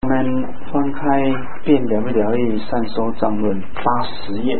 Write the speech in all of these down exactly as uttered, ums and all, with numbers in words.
我们翻开《辩了不了义善收藏论》八十页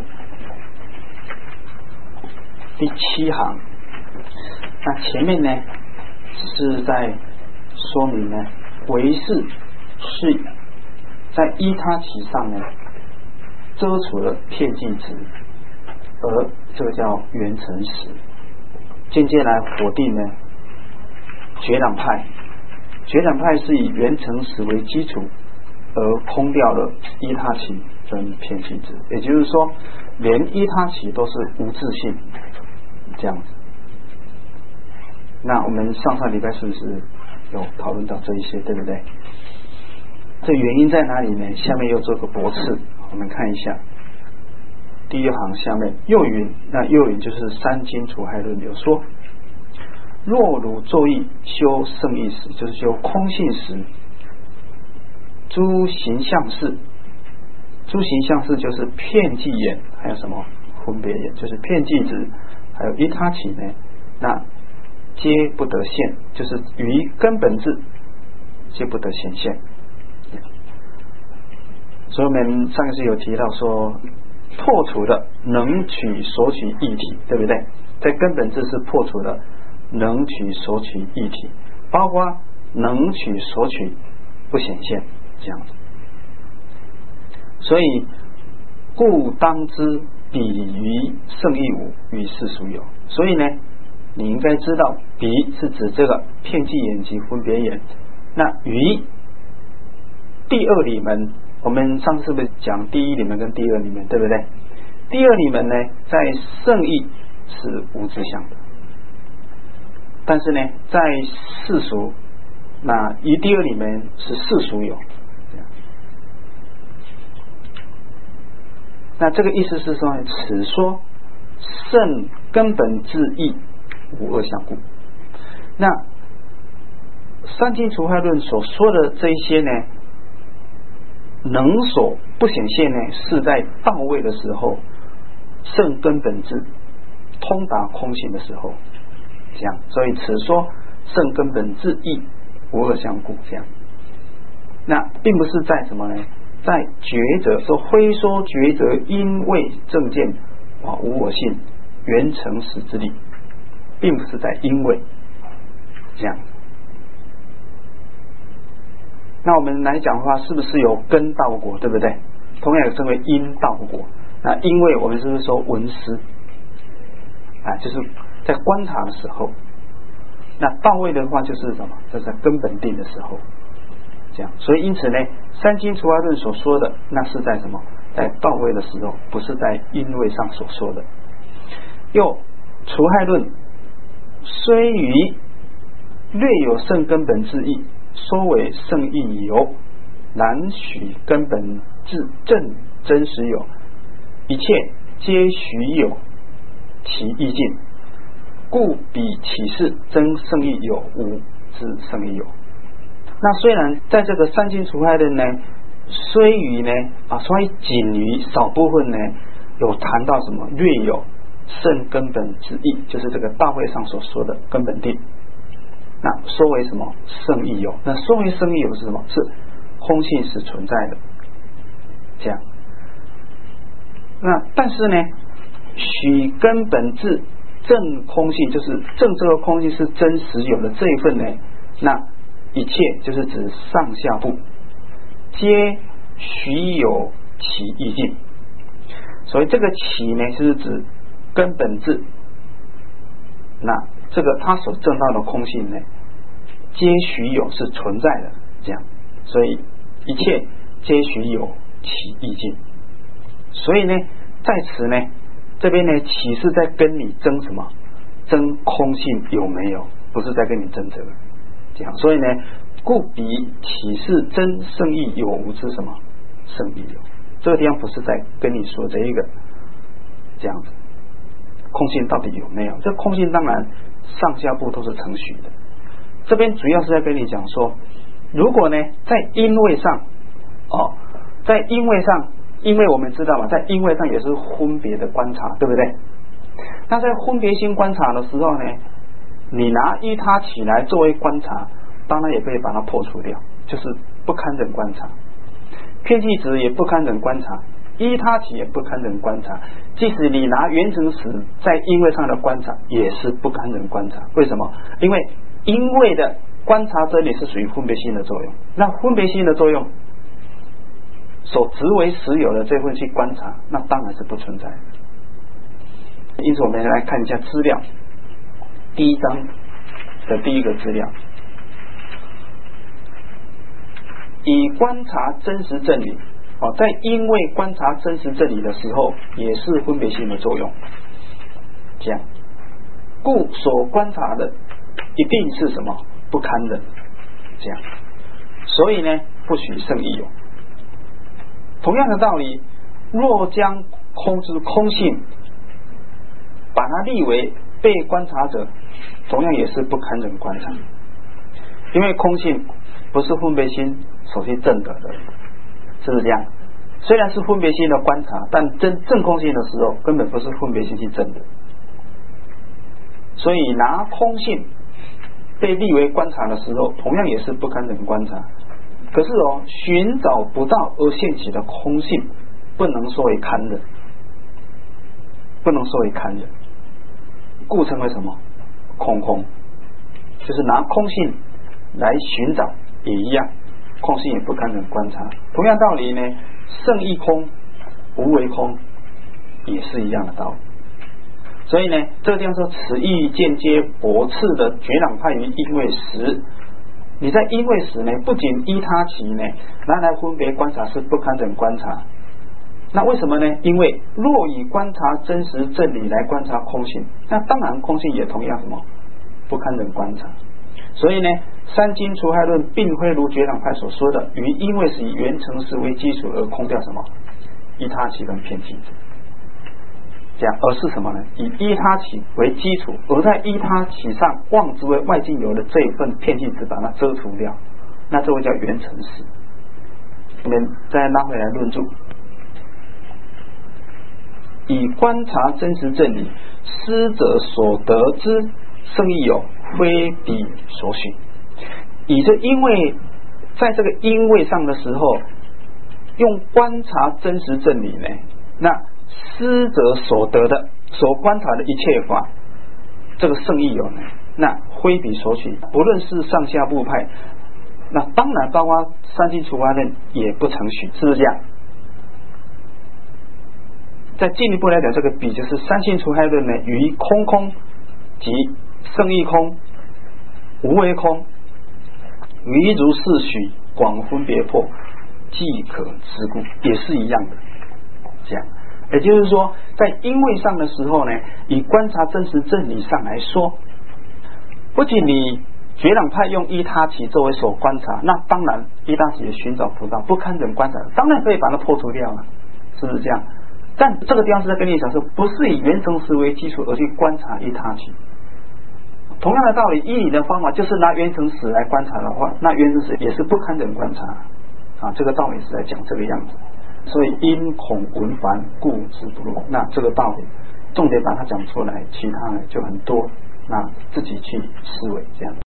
第七行，那前面呢是在说明呢唯识是在依他起上呢遮除了片剂值，而这个叫缘成实，间接来否定呢觉朗派。觉朗派是以缘成实为基础而空掉了依他起跟片剂值，也就是说连依他起都是无自性这样子。那我们上上礼拜是不是有讨论到这一些，对不对？这原因在哪里呢？下面又做个驳斥，我们看一下第一行下面又云，那又云就是三经除害论有说，若汝作意修圣意时，就是修空性时，诸形象事，诸形象事就是片剂眼，还有什么分别眼，就是片剂值，还有依他起呢，那皆不得现，就是于根本智皆不得显现。所以我们上一次有提到说，破除了能取索取异体，对不对？在根本智是破除了能取索取异体，包括能取索取不显现这样子。所以故当知比于圣义无，与世俗有。所以呢你应该知道比是指这个片剂眼及分别眼，那于第二理门，我们上次是不是讲第一理门跟第二理门，对不对？第二理门呢在圣义是无自相的，但是呢在世俗，那于第二理门是世俗有。那这个意思是说，此说圣根本智义无二相故。那三经除害论所说的这一些呢，能所不显现呢，是在到位的时候，圣根本智通达空性的时候，这样。所以此说圣根本智义无二相故，这样。那并不是在什么呢？在抉择说非说抉择因为正见啊无我性缘成实之力，并不是在因为这样。那我们来讲的话，是不是有根道果，对不对？同样也称为因道果。那因为我们是不是说闻思啊，就是在观察的时候，那到位的话就是什么？这是在根本定的时候，这样。所以因此呢，三经除害论所说的，那是在什么？在到位的时候，不是在因位上所说的。又除害论虽于略有圣根本之意，说为圣义有，难许根本智正真实有，一切皆许有其意境，故彼启示真圣义有无之圣义有。那虽然在这个三经除害论呢，虽于呢啊，虽仅于少部分呢有谈到什么略有圣根本之意，就是这个大会上所说的根本定，那说为什么圣义有？那说为圣义有是什么？是空性是存在的，这样。那但是呢，许根本智正空性，就是正这个空性是真实有的这一份呢，那一切就是指上下部皆许有其意境。所以这个其呢，就是指根本智，那这个他所证到的空性呢，皆许有是存在的，这样。所以一切皆许有其意境。所以呢，在此呢，这边呢，启是在跟你争什么？争空性有没有？不是在跟你争这个，这样。所以呢，故彼启示真圣义有无之什么？圣义有。这个地方不是在跟你说这一个，这样子。空性到底有没有？这空性当然上下部都是承许的。这边主要是在跟你讲说，如果呢在因位上，哦，在因位上，因为我们知道嘛，在因位上也是分别的观察，对不对？那在分别心观察的时候呢，你拿依他起来作为观察，当然也可以把它破除掉，就是不堪忍观察，片剂质也不堪忍观察，依他起也不堪忍观察，即使你拿原成实在因位上的观察也是不堪忍观察。为什么？因为因位的观察真理是属于分别心的作用，那分别心的作用所执为实有的这份去观察，那当然是不存在的。因此我们来看一下资料，第一章的第一个资料，以观察真实真理哦，在因为观察真实真理的时候也是分别心的作用，这样故所观察的一定是什么？不堪忍，这样所以呢不许胜义有。同样的道理，若将空之空性把它立为被观察者，同样也是不堪忍观察，因为空性不是分别心所去证得的，是不是这样？虽然是分别心的观察，但真正空性的时候根本不是分别心去证的，所以拿空性被立为观察的时候，同样也是不堪忍观察。可是哦，寻找不到而现起的空性，不能说为堪忍，不能说为堪忍，故称为什么？空空，就是拿空性来寻找也一样，空性也不堪忍观察。同样道理呢，胜义空、无为空也是一样的道理。所以呢，这个地方说此意间接驳斥的觉朗派于因位时，你在因位时呢，不仅依他起呢拿来分别观察是不堪忍观察，那为什么呢？因为若以观察真实真理来观察空性，那当然空性也同样什么不堪忍观察。所以呢，三经除害论并非如觉朗派所说的，于因位时以原成实为基础而空掉什么依他起跟片剂质，这样，而是什么呢？以依他起为基础，而在依他起上望之为外境有的这一份片剂质把它遮除掉，那这位叫原成实。我们再拉回来论著，以观察真实真理，师者所得之胜义有，非彼所许。以这因为在这个因位上的时候，用观察真实真理呢，那师者所得的所观察的一切法，这个胜义有呢，那非彼所许。不论是上下部派，那当然包括三经除害论也不承许，是不是这样？再进一步来讲，这个比就是三性除害论呢，于空空及胜义空、无为空，于如是许广分别破，即可知故，也是一样的。这样，也就是说，在因位上的时候呢，以观察真实真理上来说，不仅你觉朗派用依他起作为所观察，那当然依他起也寻找不到，不堪忍观察，当然可以把它破除掉啊，是不是这样？但这个地方是在跟你讲说，不是以原成实为基础而去观察依他起。同样的道理，依你的方法就是拿原成实来观察的话，那原成实也是不堪忍观察啊。这个道理是在讲这个样子。所以因恐闻烦，故知不入。那这个道理，重点把它讲出来，其他的就很多，那自己去思维这样。